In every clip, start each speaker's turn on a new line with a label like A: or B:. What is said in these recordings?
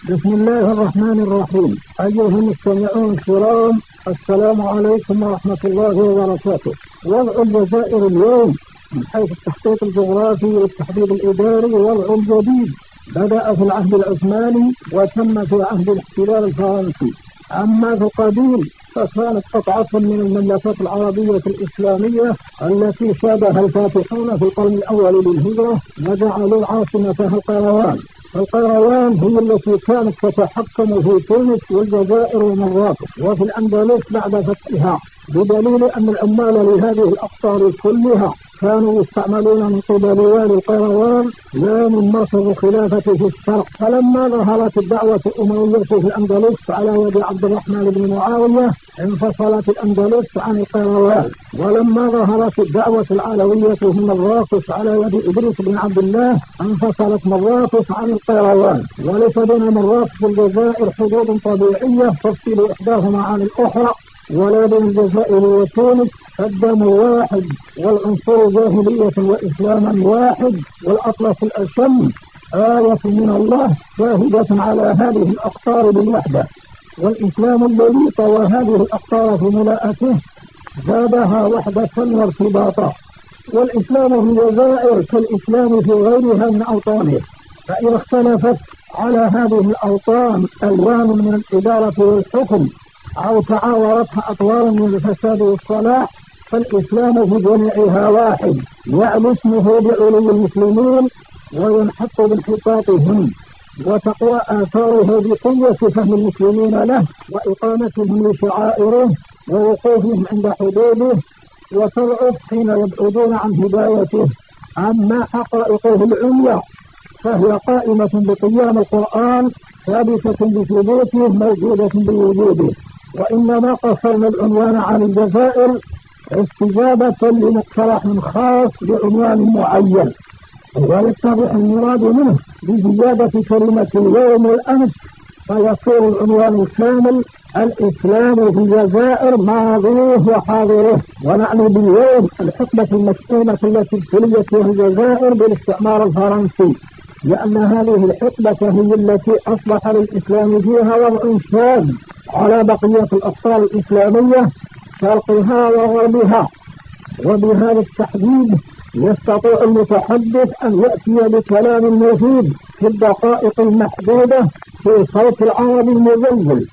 A: بسم الله الرحمن الرحيم. أيها المستمعون الكرام، السلام عليكم ورحمة الله وبركاته. وضع الجزائر اليوم من حيث التخطيط الجغرافي والتحديد الإداري وضع جديد بدأ في العهد العثماني وتم في عهد الاحتلال الفرنسي. أما في القديم فكانت قطعة من المملكات العربية الإسلامية التي شابها الفاتحون في القرن الأول للهجرة وجعلوا عاصمتها القيروان. القيروان هي التي كانت تتحكم في تونس والجزائر ومراكش وفي الأندلس بعد فتحها، بدليل أن العمال لهذه الأقطار كلها كانوا يستعملون من قبل والي القيروان لا من مركز خلافة في الشرق. فلما ظهرت الدعوة الأموية في الأندلس على يد عبد الرحمن بن معاوية انفصلت الأندلس عن القيروان، ولما ظهرت الدعوة العلوية في مراكش على يد إدريس بن عبد الله انفصلت مراكش عن القيروان. وليس بين مراكش والجزائر حدود طبيعية تفصل إحداهما عن الأخرى، ولا بين الجزائر وتونس الدم واحد والعنصر جاهلية وإسلاما واحد، والأطلس الأشم آية من الله شاهدة على هذه الأقطار بالوحدة. والإسلام الذي طوى هذه الأقطار في ملاءته زادها وحدة وارتباطا. والإسلام في الجزائر كالإسلام في غيرها من أوطانه، فإذا اختلفت على هذه الأوطان ألوان من الإدارة والحكم أو تعاورتها أطوار من الفساد والصلاح، فالإسلام في جميعها واحد، يعلو اسمه بعلو المسلمين وينحط بانحطاطهم، وتقوى آثاره بقوة فهم المسلمين له وإقامتهم لشعائره ووقوفهم عند حدوده، وتضعف حين يبعدون عن هدايته. أما حقائقه العليا فهي قائمة بقيام القرآن ثابتة بثبوته موجودة بوجوده. وإنما قصرنا العنوان عن الجزائر استجابة لمقترح خاص لعنوان معين، ويتضح المراد منه بزيادة كلمة اليوم والأمس فيصير العنوان الكامل الإسلام في الجزائر ماضيه وحاضره. ونعني باليوم الحقبة المشؤومة التي ابتليت فيها الجزائر بالاستعمار الفرنسي، لأن هذه الحقبة هي التي أصبح للإسلام فيها وضع شاذ على بقية الأقطار الإسلامية شرقها وغربها. وبهذا التحديد يستطيع المتحدث أن يأتي بكلام مفيد في الدقائق المحدودة في صوت العرب المزلزل.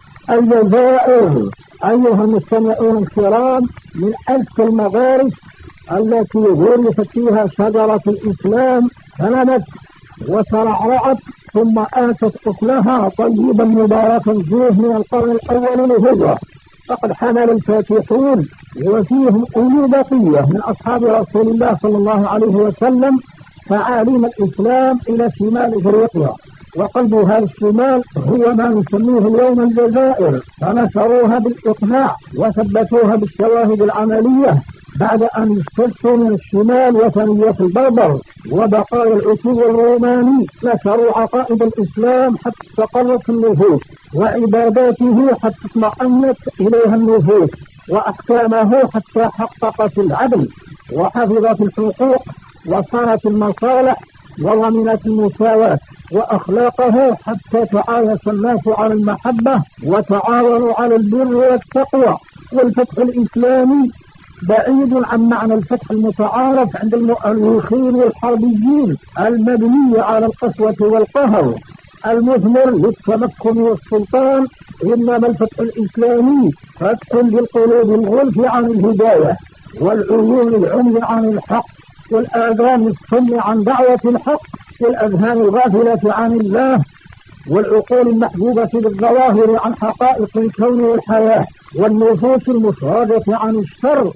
A: الجزائر أيها المستمعون الكرام من أذكى المغارس التي غرست فيها شجرة الإسلام، فنمت وترعرعت ثم آتت أكلها طيبا مباركا فيه من القرن الأول للهجرة. فقد حمل الفاتحون وفيهم أولي بقية من أصحاب رسول الله صلى الله عليه وسلم تعاليم الإسلام إلى شمال إفريقيا، وقلب هذا الشمال هو ما نسميه اليوم الجزائر، فنشروها بالإقناع وثبتوها بالشواهد العملية بعد أن استلسوا من الشمال وثنية البربر وبقايا العتو الروماني. نشروا عقائد الإسلام حتى استقرت النفوس، وعباداته حتى اطمأنت إليها النفوس، وأحكامه حتى حققت العدل وحفظت الحقوق وصارت المصالح وضمنت المساواة، وأخلاقه حتى تعايش الناس على المحبة وتعاونوا على البر والتقوى. والفتح الإسلامي بعيد عن معنى الفتح المتعارف عند المؤرخين والحربيين المبني على القسوة والقهر المثمر للتمكن والسلطان، إنما الفتح الإسلامي فتح بالقلوب الغلف عن الهداية، والعيون العمي عن الحق، والآذان الصم عن دعوة الحق، والأذهان الغافلة عن الله، والعقول المحبوبة بالظواهر عن حقائق الكون والحياة، والنفوس المشردة عن الشر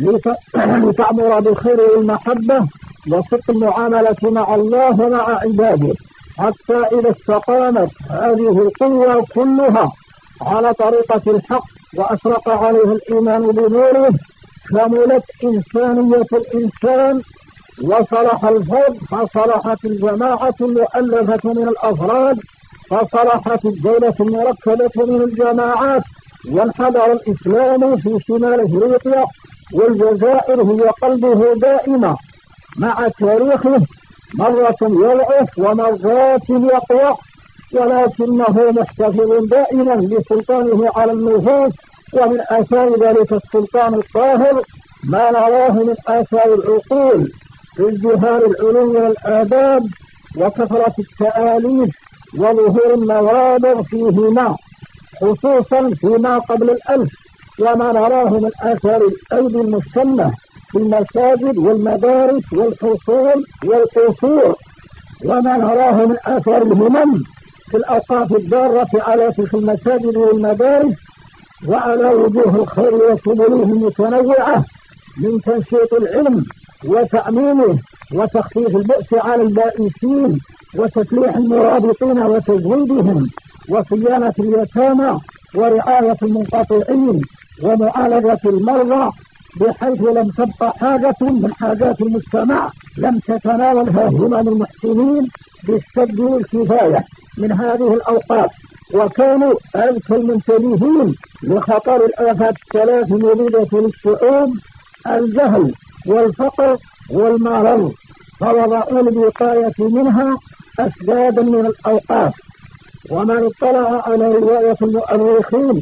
A: لتعمر بالخير والمحبة وصدق المعاملة مع الله ومع عباده، حتى إذا استقامت هذه القوة كلها على طريقة الحق وأشرق عليه الإيمان بنوره كملت إنسانية الإنسان وصلح الفرد، فصلحت الجماعة المؤلفة من الأفراد، فصلحت الدولة المركبة من الجماعات، وانحدر الإسلام في شمال إفريقيا، والجزائر هي قلبه دائما مع تاريخه مرة يضعف ومرات يقوى، ولكنه محتفظ دائما بسلطانه على النفوس. ومن آثار ذلك السلطان الطاهر ما نراه من آثار العقول في ازدهار العلوم والآداب وكثرة التآليف وظهور النوابغ فيهما، خصوصا فيما قبل الألف. وما نراه من آثار الأيدي المسنة في المساجد والمدارس والفصول والقصور. وما نراه من آثار الهمم في الأوقاف الدارة على تلك المساجد والمدارس وعلى وجوه الخير وسبله المتنوعة من تنشيط العلم وتأمينه وتخفيف البؤس على البائسين وتسليح المرابطين وتزويدهم وصيانة اليتامى ورعاية المنقطعين ومعالجة المرضى، بحيث لم تبقى حاجة من حاجات المجتمع لم تتناولها همم المحسنين بالسد والكفاية من هذه الأوقات. وكانوا أذكى المنتبهين لخطر الآفات الثلاث الموجودة للشعوب: الجهل والفقر والمرض، فوضعوا الوقاية منها أسبابا من الأوقات. ومن اطلع على رواية المؤرخين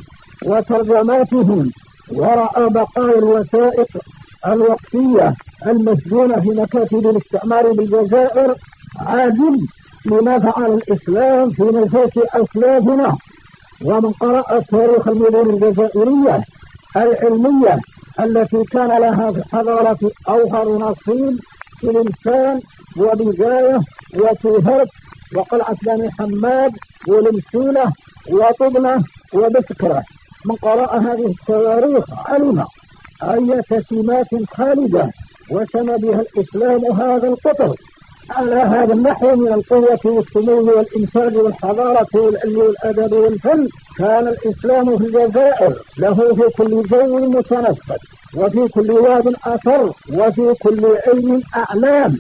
A: وترجماتهم ورأى بقايا الوثائق الوقتية المسجونة في مكاتب الاستعمار بالجزائر عاجل لما فعل الإسلام في نفوس أسلافنا. ومن قرأ تاريخ المدن الجزائرية العلمية التي كان لها في الحضارة أوفر نصيب في الإنسان وبداية وتهرب وقلعة بني حماد والمسيلة وطبنة وبسكرة، من قرأ هذه التواريخ علم أي سمات خالدة وسمى بها الإسلام هذا القطر على هذا النحو من القوة والسمو والإنتاج والحضارة والعلم والأدب والفن. كان الإسلام في الجزائر له في كل جو متنفس، وفي كل واد أثر، وفي كل علم أعلام.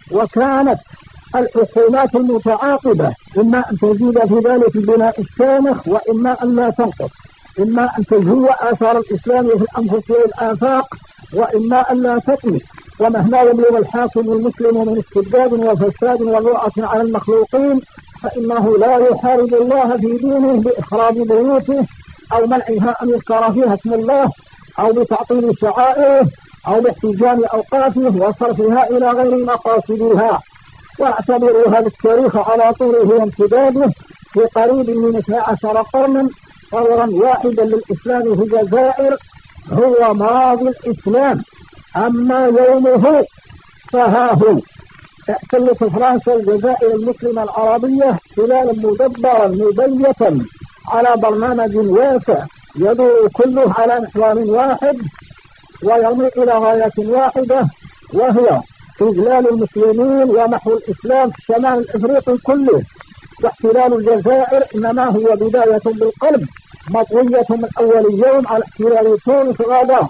A: وكانت الحكومات المتعاقبة إما أن تزيد في ذلك البناء الشامخ وإما أن لا تنقص، إما أن تزهو آثار الإسلام في الأنفس والآفاق وإما أن لا تطمس. ومهما يبلغ الحاكم المسلم من استبداد وفساد وضوعة على المخلوقين فإنه لا يحارب الله في دينه بإخراج بيوته أو منعها أن يذكر فيها اسم الله أو بتعطيل شعائره أو باحتجام أوقاته وصرفها إلى غير مقاصدها. واعتبروا هذا التاريخ على طوله وامتداده في قريب من 12 قرنا قرا واحدا للإسلام في الجزائر هو ماضي الإسلام. أما يومه فها هو. احتلت فرنسا الجزائر المسلمة العربية احتلالا مدبرا مبيتا على برنامج واسع يدور كله على محور واحد ويرمي إلى غاية واحدة، وهي إذلال المسلمين ومحو الإسلام في الشمال الإفريقي كله. واحتلال الجزائر إنما هو بداية بالقلب مطوية من أول يوم على احتلال تونس غدا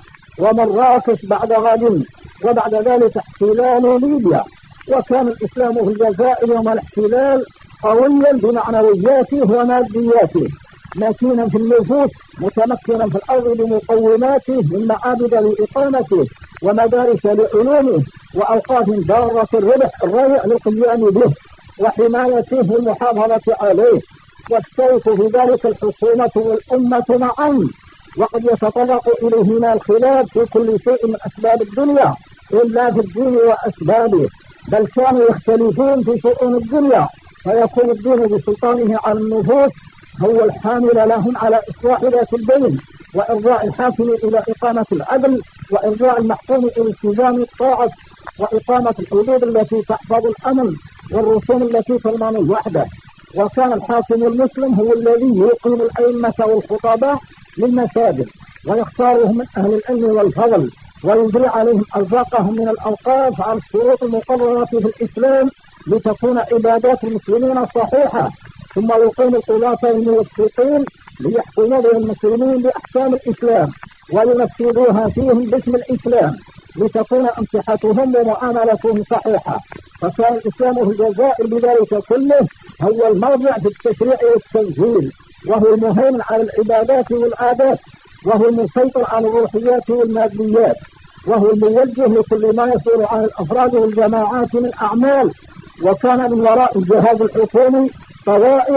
A: ومراكش بعد غد، وبعد ذلك احتلال ليبيا. وكان الإسلام في الجزائر يوم الاحتلال قويا بمعنوياته ومادياته، مكينا في النفوس، متمكنا في الأرض بمقوماته من معابد لإقامته ومدارس لعلومه وأوقاف دارة الربح للقيام به وحمايته والمحافظة عليه. والسيف في ذلك الحكومة والأمة معا، وقد يتطرق إليهما الخلاف في كل شيء من أسباب الدنيا إلا في الدين وأسبابه، بل كانوا يختلفون في شؤون الدنيا، فيكون الدين بسلطانه على النفوس هو الحامل لهم على إصلاح ذات البين وإرجاع الحاكم إلى إقامة العدل وإرجاع المحكوم إلى التزام الطاعة وإقامة الحدود التي تحفظ الأمن والرسوم التي تضمن الوحدة. وكان الحاكم المسلم هو الذي يقيم الأئمة والخطباء للمساجد ويختارهم من أهل العلم والفضل ويجري عليهم أرزاقهم من الأوقاف على الشروط المقررة في الإسلام لتكون عبادات المسلمين صحيحة، ثم يقيم القضاة الموفقين ليحكموا بين المسلمين بأحكام الإسلام وينفذوها فيهم باسم الإسلام لتكون أمسحتهم ومعاملتهم صحيحة. فكان الإسلام في الجزائر بذلك كله هو المرجع في التشريع والتنزيل، وهو المهيمن على العبادات والعادات، وهو المسيطر على الروحيات والماديات، وهو الموجه لكل ما يصير عن الأفراد والجماعات من أعمال. وكان من وراء الجهاز الحكومي طوائف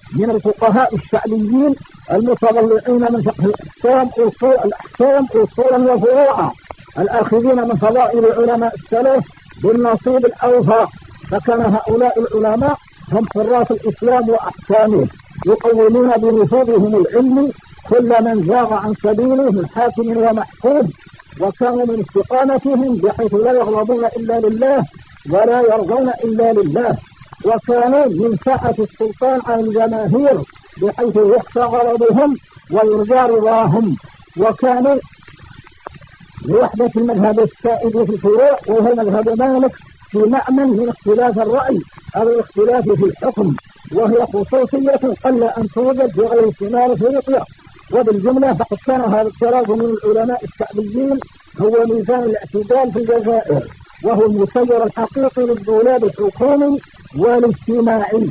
A: من الفقهاء الشعبيين المتضلعين من فقه الأحكام أصولا وفروعا، الآخذين من فضائل علماء السلف بالنصيب الأوفى. فكان هؤلاء العلماء هم حراس الإسلام وأحكامه، يقومون بنفوذهم العلمي كل من زاغ عن سبيله من حاكم ومحكوم، وكانوا من استقامتهم بحيث لا يغضبون إلا لله ولا يرضون إلا لله، وكانوا من سعة السلطان عن الجماهير بحيث يخشى غضبهم ويرجى رضاهم، وكانوا لوحدة المذهب السائد في الفروع وهو مذهب مالك في مأمن من اختلاف الرأي أو الاختلاف في الحكم، وهي خصوصية قل أن توجد في غير استمارة رقية. وبالجملة فقد كان هذا الطراز من العلماء الشعبيين هو ميزان الاعتدال في الجزائر، وهو المسير الحقيقي للدولاب الحكومي والاجتماعي.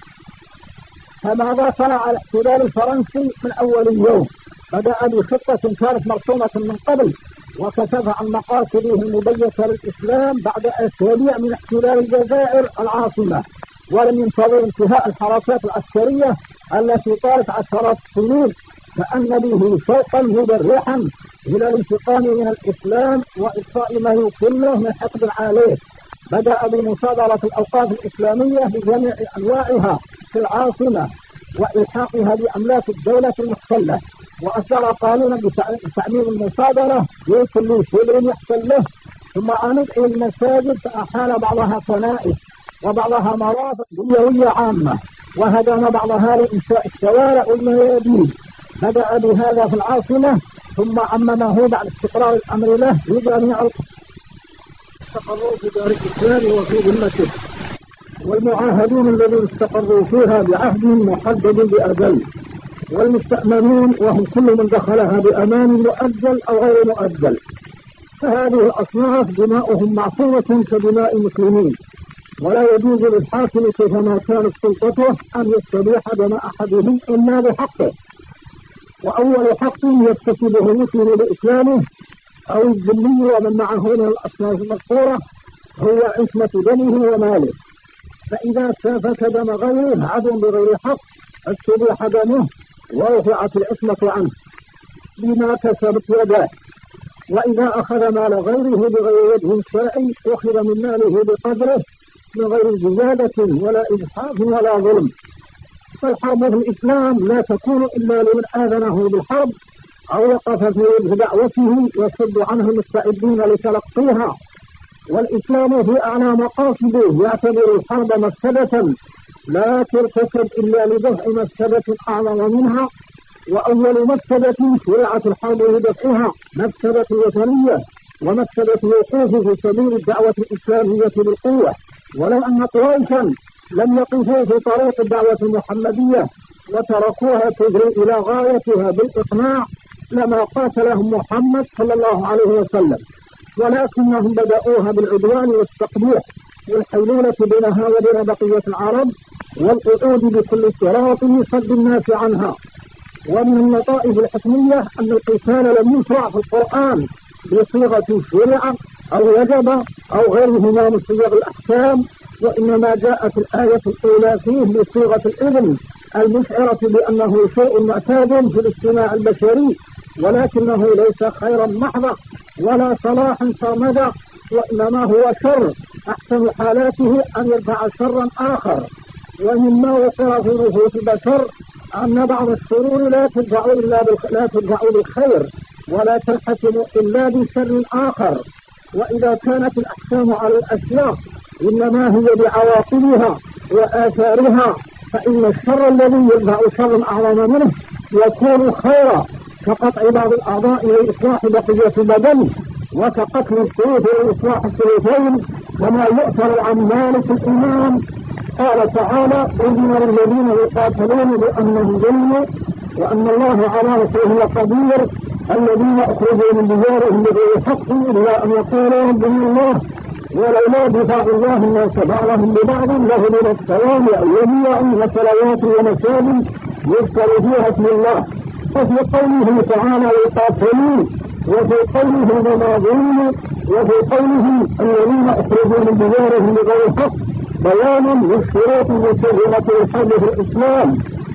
A: فماذا صنع الاحتلال الفرنسي من أول يوم؟ بدأ بخطة كانت مرسومة من قبل وكشف عن مقاصده المبيتة للإسلام بعد أسابيع من احتلال الجزائر العاصمة، ولم ينتظر انتهاء الحركات العسكرية التي طالت عشرات السنين، كأن به شوقا مبرحا إلى الانتقام من الإسلام وإطفاء ما يكله من حقد عليه. بدأ بمصادرة الأوقاف الإسلامية بجميع أنواعها في العاصمة وإلحاقها بأملاك الدولة المحتلة، وأصدر قانونا بتعميم المصادرة في كل شبر يحصل له. ثم ندعي المساجد فأحال بعضها كنائس وبعضها مرافق دنيوية عامة، وهدانا بعضها لإنشاء الشوارع والميادين. بدأ بهذا في العاصمة ثم عممه بعد استقرار الأمر له في جميع استقروا في دار الإسلام وفي ذمته، والمعاهدون الذين استقروا فيها بعهد محدد بأجل، والمستأمنون وهم كل من دخلها بأمان مؤجل أو غير مؤجل. فهذه الأصناف دماؤهم معصومة كدماء المسلمين، ولا يجوز للحاكم كيفما كانت سلطته أن يستبيح دم أحدهم إلا بحقه. وأول حق يكتسبه المسلم بإسلامه أو الذمي ومن معه من الأصناف المذكورة هو عصمة دمه وماله، فإذا سفك دم غيره عدو بغير حق استبيح دمه ورفعت العصمة عنه بما كسبت يداه. وإذا أخذ مال غيره بغير وجه شرعي أخذ من ماله بقدره من غير زيادة ولا إجحاف ولا ظلم. فالحرب في الإسلام لا تكون إلا لمن آذنه بالحرب أو وقف في وجه دعوته وصد عنه المستعدين لتلقيها. والإسلام في أعلى مقاصده يعتبر الحرب مفسدة لا ترتكب إلا لدفع مفسدة أعظم منها، وأول مفسدة شرعت الحرب لدفعها مفسدة الوطنية ومفسدة الوقوف في سبيل الدعوة الإسلامية بالقوة. ولو أن قريشا لم يقفوا في طريق الدعوة المحمدية وتركوها تجري إلى غايتها بالإقناع لما قاتلهم محمد صلى الله عليه وسلم، ولكنهم بدأوها بالعدوان والتقبيح والحيلولة بينها وبين بقية العرب والقعود بكل صراط لصد الناس عنها. ومن اللطائف الحكمية أن القتال لم يشرع في القرآن بصيغة شرع أو وجب أو غيرهما من صيغ الأحكام، وإنما جاءت الآية الأولى فيه بصيغة الإذن المشعرة بأنه شيء معتاد في الاجتماع البشري، ولكنه ليس خيرا محضا ولا صلاحا صامدا، وإنما هو شر أحسن حالاته أن يدفع شرا آخر. ومما وقع في نفوس البشر أن بعض الشرور لا تدفع بالخير ولا تنحكم إلا بشر آخر. وإذا كانت الأحكام على الأشياء إنما هي بعواقبها وآثارها، فإن الشر الذي يدفع شرا أعظم منه يكون خيرا، كقطع بعض الأعضاء لإصلاح بقية البدن، وكقتل السيوف لإصلاح السيوفين، وما يؤثر عن مالك الإمام قال تعالى: أذن للذين يقاتلون بأنهم ظلموا وأن الله على نصرهم قدير، الذين أخرجوا من ديارهم بغير حق إلا أن يقولوا ربنا الله، ولولا دفاع الله الناس بعضهم ببعض لهدم الصوامع وبيع وصلوات ومساجد يذكر فيها اسم الله. وفي قوله تعالى يقاتلون، وفي قوله بما ظلموا، وفي قوله الذين أخرجوا من ديارهم بغير حق بيان للشروط المسلمة للحرب في الإسلام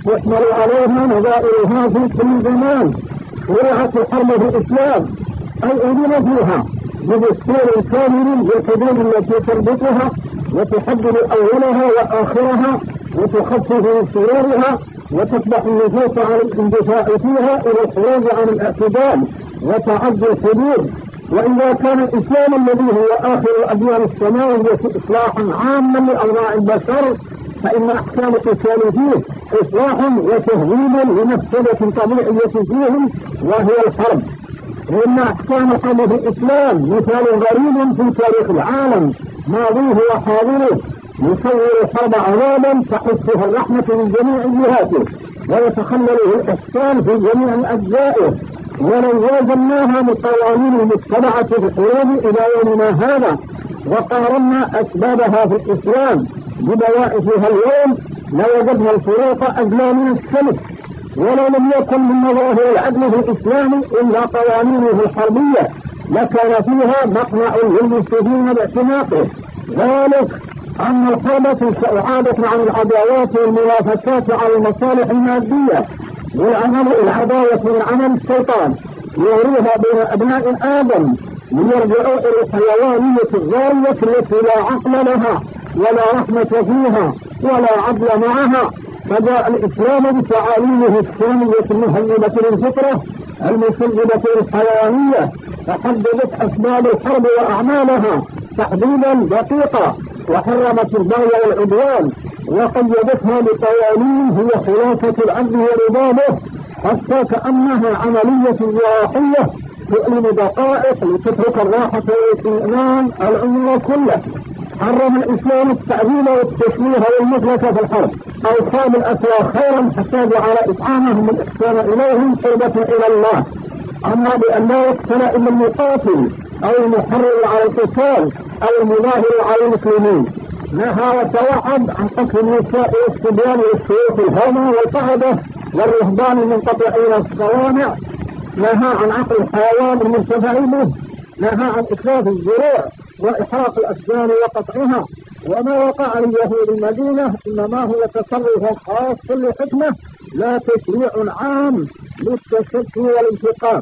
A: يحمل عليها نظائرها في كل زمان. شرعت الحرب في الإسلام أي أذن فيها بدستور كامل بالحدود التي تربطها وتحدد أولها وآخرها وتخفف من شرورها وتتبع النفوس عن الاندفاع فيها إلى الخروج عن الاعتدال وتعدي الحدود. وإذا كان الإسلام الذي هو آخر الأديان السماوية إصلاحا عاما لأوضاع البشر، فإن أحكام القتال فيه إصلاح وتهذيب لمفسدة طبيعية فيهم وهي الحرب. وإن أحكام الحرب في الإسلام مثال غريب في تاريخ العالم ماضيه وحاضره، يصور الحرب عذابا تحسه الرحمة من جميع جهاته ويتخلله الإحسان في جميع أجزائه. ولو وازناها بقوانين المتبعة في الحروب إلى يومنا هذا وقارنا أسبابها في الإسلام ببوائفها اليوم لوجدنا الفروق أجلى من الشمس. ولو لم يكن من مظاهر العدل في الإسلام إلا قوانينه الحربية لكان فيها مقنع للمفسدين باعتناقه. ذلك أن الحرب تنشأ عادة عن العداوات والمنافسات على المصالح المادية، والعداوة من عمل الشيطان يوريها بين أبناء آدم ليرجعوا إلى الحيوانية الضالية التي لا عقل لها ولا رحمة فيها ولا عدل معها. فجاء الإسلام بتعاليمه السامية المهذبة للفطرة المسلمة للحيوانية، فحددت أسباب الحرب وأعمالها تحديدا دقيقا، وحرمت البغي والعدوان وقيدتها بقوانين هي خلاصة العدل وربابه، حتى كأنها عملية جراحية تؤلم دقائق لتترك الراحة والاطمئنان العمر كله. حرم الإسلام التعذيب والتشويه والمثلة في الحرب، أو صاب الأسرى خيرا حتى جعل إطعامهم والإحسان إليهم قربة إلى الله. أما بأن لا يقتل إلا المقاتل أو المحرر على القتال أو المظاهر على المسلمين. نهى وتوعد عن قتل النساء والصبيان والشيوخ الهامة والقعدة والرهبان المنقطعين الصوامع. نهى عن عقل الحيوان المنتفع به. نهى عن إتلاف الزروع وإحراق الأشجار وقطعها. وما وقع ليهود المدينة إنما هو تصرف خاص لحكمة لا تشريع عام للتشفي والانتقام.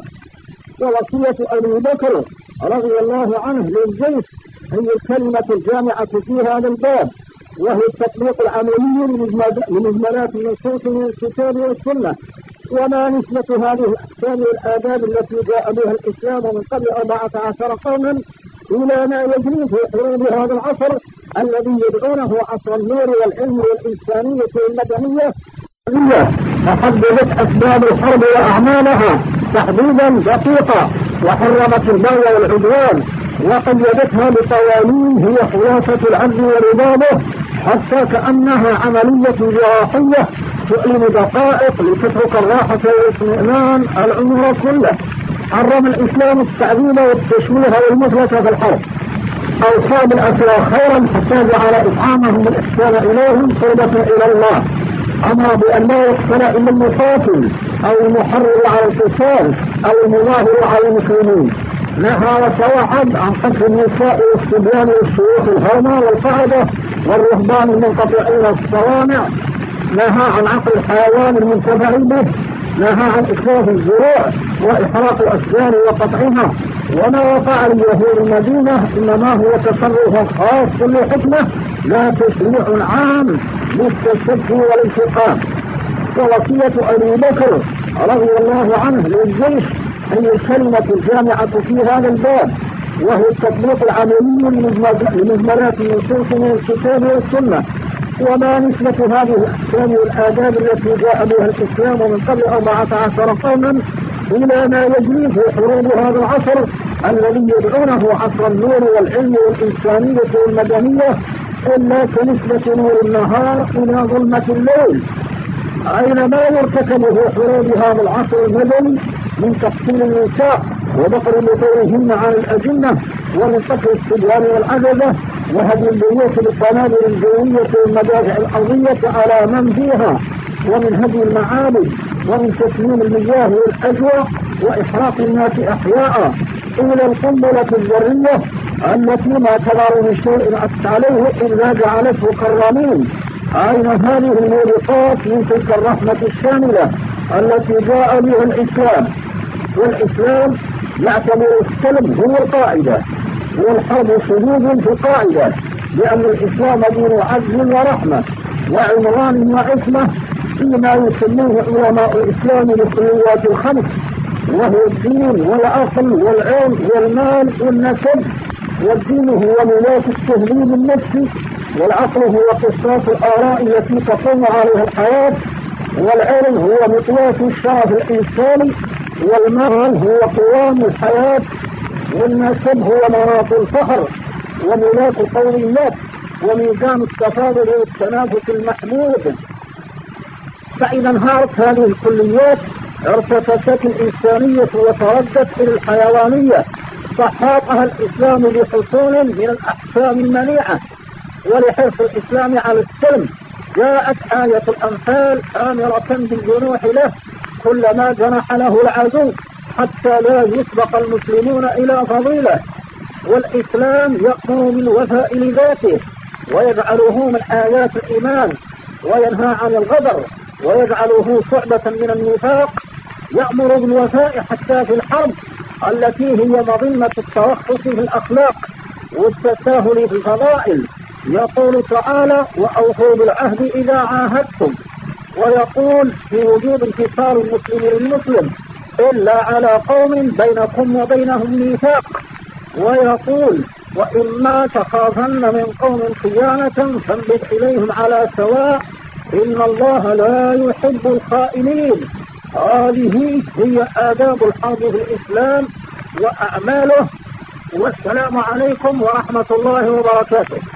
A: ووصية أبي بكر رضي الله عنه للجيش هي الكلمة الجامعة في هذا الباب، وهي التطبيق العملي لمجملات النصوص من الكتاب والسنة. وما نسبة هذه الأحكام والآداب التي جاء بها الإسلام من قبل 14 قرنا إلى ما يجري في حروب هذا العصر الذي يدعونه عصر النور والعلم والإنسانية والمدنية، فحددت أسباب الحرب وأعمالها تحديدا دقيقا، وحرمت البغي والعدوان وقيدتها بقوانين هي خلاصة العدل وربابه، حتى كأنها عملية جراحية تؤلم دقائق لتترك الراحة والاطمئنان العمر كله. حرم الإسلام التعذيب والتشويه والمثلة في الحرب، أو صاب الأسرى خيرا حتى جعل إطعامهم والإحسان إليهم قربة إلى الله. أمر بأن لا يقتل إلا المقاتل أو المحرر على القتال أو المظاهر على المسلمين. نهى وتوعد عن قتل النساء والصبيان والشيوخ الهامة والقعدة والرهبان المنقطعين الصوامع. نهى عن عقل الحيوان المنتفع به. نهى عن إتلاف الزروع وإحراق الأشجار وقطعها. وما وقع ليهود المدينة إنما هو تصرف خاص لحكمة لا تشريع عام للتشفي والانتقام. ووصية أبي بكر رضي الله عنه للجيش هي الكلمة الجامعة في هذا الباب، وهي التطبيق العملي لمجملات النصوص من الكتاب والسنة. وما نسبة هذه الأحكام والآداب التي جاء بها الإسلام من قبل 14 قرنا إلى ما يجري في حروب هذا العصر الذي يدعونه عصر النور والعلم والإنسانية والمدنية، إلا كنسبة نور النهار إلى ظلمة الليل. أينما يرتكب في حروب هذا العصر المدني من تقتيل النساء وبقر بطورهن عن الأجنة ومن قتل الصبيان والعجزة وهدم البيوت بالقنابل الجوية والمدافع الأرضية على من فيها، ومن هدم المعابد، ومن تسميم المياه والأجواء وإحراق الناس أحياء، إلى القنبلة الذرية التي ما تظهر من شيء أتت عليه إلا جعلته كالرميم. أين هذه الموبقات من تلك الرحمة الشاملة التي جاء بها الإسلام؟ والإسلام يعتبر السلم هو القاعدة، والحرب شذوذ في القاعدة، لأن الإسلام دين عدل ورحمة وعمران وعصمة فيما يسميه علماء الإسلام بالكليات الخمس، وهو الدين والعقل والعلم والمال والنسب. والدين هو ملاك التهذيب النفسي، والعقل هو قصاص الآراء التي تقوم عليها الحياة، والعلم هو مقياس الشرف الإنساني، والمال هو قوام الحياة، والنسب هو مناط الفخر وملاك القوميات وميزان التفاضل والتنافس المحمود. فإذا انهارت هذه الكليات ارتفعت الإنسانية وتردت إلى الحيوانية، فحاطها الإسلام بحصول من الأحكام المنيعة. ولحرص الإسلام على السلم جاءت آية الأنفال آمرة بالجنوح له كلما جنح له العدو حتى لا يسبق المسلمون إلى فضيلة. والإسلام يأمر بالوفاء لذاته ويجعله من آيات الإيمان، وينهى عن الغدر ويجعله شعبة من النفاق. يأمر بالوفاء حتى في الحرب التي هي مظنة الترخص في الأخلاق والتساهل في الفضائل. يقول تعالى: وأوفوا بالعهد إذا عاهدتم. ويقول في وجوب انتصار المسلم للمسلم إلا على قوم بينكم وبينهم ميثاق. ويقول: وإما تخافن من قوم خيانة فانبذ إليهم على سواء إن الله لا يحب الخائنين. هذه هي آداب الحرب في الإسلام وأعماله. والسلام عليكم ورحمة الله وبركاته.